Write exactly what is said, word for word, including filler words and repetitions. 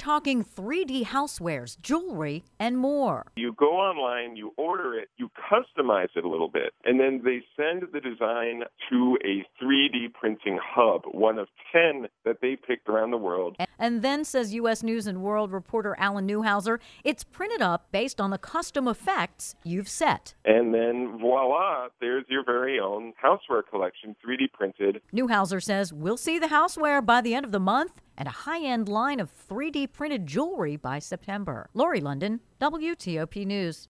talking three D housewares, jewelry, and more. You go online, you order it, you customize it a little bit, and then they send the design to a three D printing hub, one of ten that they picked around the world. And then, says U S News and World reporter Alan Newhouser, it's printed up based on the custom effects you've set. And then voila, there's your very own houseware collection, three D printed. Newhouser says we'll see the houseware by the end of the month and a high-end line of three D printed jewelry by September. Lori London, W T O P News.